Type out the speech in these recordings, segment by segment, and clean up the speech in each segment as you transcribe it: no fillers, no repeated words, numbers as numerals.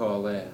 call that?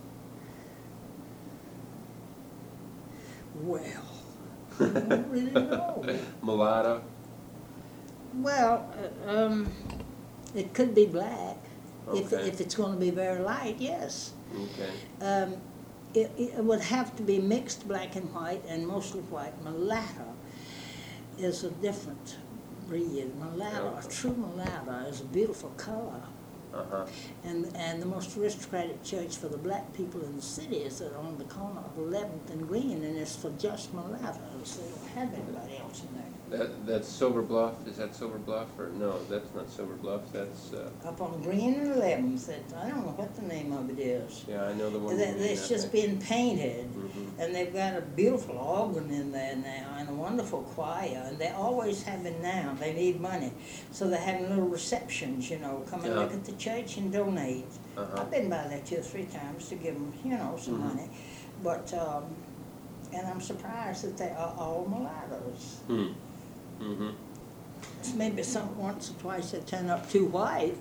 Well, I don't really know. Mulatto? Well, it could be black. Okay. If it's going to be very light, yes. Okay. It would have to be mixed black and white, and mostly white. Mulatto is a different breed. Mulatto, a true mulatto, is a beautiful color. Uh-huh. And the most aristocratic church for the black people in the city is on the corner of 11th and Green, and it's for just mulattoes. They don't have anybody else in there. That's Silver Bluff? Is that Silver Bluff? Or no, that's not Silver Bluff. That's Up on Green and 11th, I don't know what the name of it is. yeah, I know the one. It's just been painted, Mm-hmm. and they've got a beautiful organ in there now, and a wonderful choir, and they're always having now, they need money, so they're having little receptions, come and look at the church and donate. Uh-huh. I've been by there 2 or 3 times to give them, some money, but, and I'm surprised that they are all mulattoes. Mm-hmm. Maybe once or twice they turn up too white.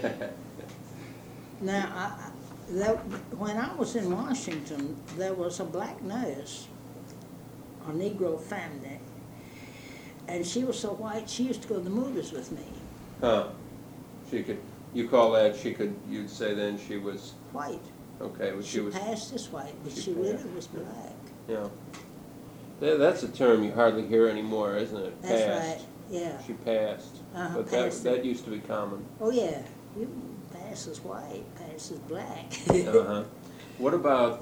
Now, when I was in Washington, there was a black nurse, a Negro family, and she was so white, she used to go to the movies with me. Huh. You call that, you'd say then she was, White. okay, well, She was, passed as white, but she she really passed. was black. yeah. That's a term you hardly hear anymore, isn't it? That's Passed. right, yeah. She passed. Uh-huh, But passed that used to be common. Oh, yeah. You pass as white, pass as black. Uh-huh. What about,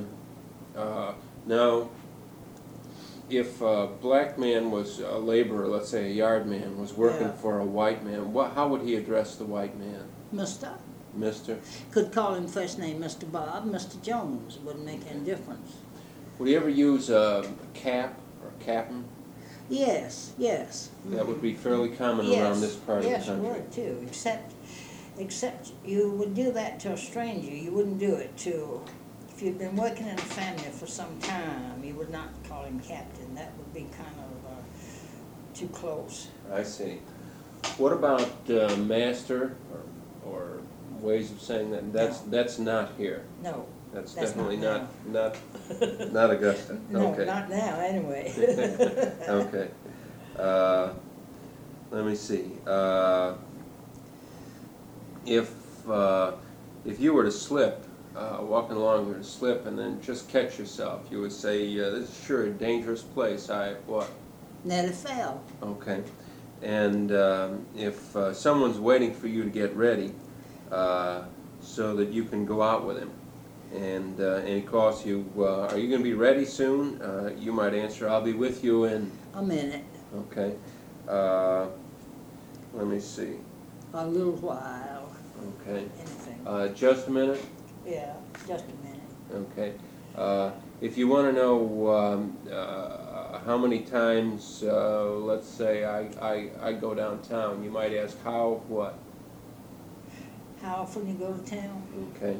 now, if a black man was a laborer, let's say a yard man, was working Yeah. for a white man, how would he address the white man? Mister. Mister? Could call him first name Mr. Bob, Mr. Jones. Wouldn't make any difference. Would he ever use a cap or captain? Yes, yes. That would be fairly common Yes, around this part of the yes, it country. would too, except you would do that to a stranger. You wouldn't do it if you'd been working in a family for some time, you would not call him captain. That would be kind of too close. I see. What about master or ways of saying that? That's not here. No. That's That's definitely not not Augusta. No, Okay. not now, anyway. Okay. Let me see. If you were to slip, walking along, you were to slip and then just catch yourself, you would say, "This is sure a dangerous place. What?" Nearly fell. Okay. And if someone's waiting for you to get ready, so that you can go out with him, and he calls you, "Are you going to be ready soon?" You might answer, "I'll be with you in..." A minute. Okay. Let me see. A little while. Okay. Anything. Just a minute? Yeah, just a minute. Okay. If you want to know how many times, let's say, I go downtown, you might ask, how, what? How often you go to town? Okay.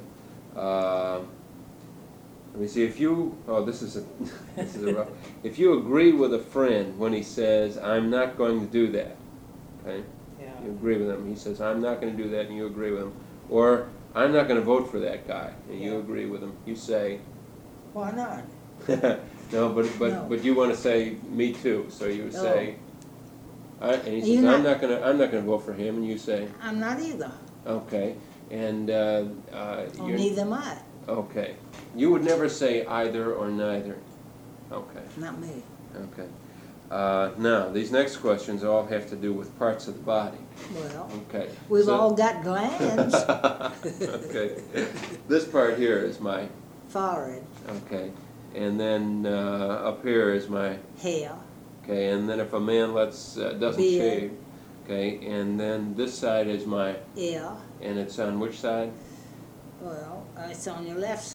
Let me see, this is a rough, if you agree with a friend when he says, "I'm not going to do that," okay? Yeah. You agree with him. He says, "I'm not going to do that," and you agree with him. Or, "I'm not going to vote for that guy," and you Yeah. agree with him. You say, Why not? no, No. but you want to say, "Me too," so you Oh. say, and he says, You're I'm not gonna vote for him," and you say, I'm not either. "Okay," and Or you're, neither am I. okay. You would never say either or neither. Okay. Not me. Okay. Now, these next questions all have to do with parts of the body. Well, Okay. we've So- all got glands. Okay. This part here is my, Forehead, okay. And then up here is my, hair, okay. And then if a man doesn't Beard. shave, okay. And then this side is my, ear. and it's on which side? Well, it's on your left